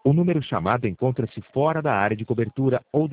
O número chamado encontra-se fora da área de cobertura ou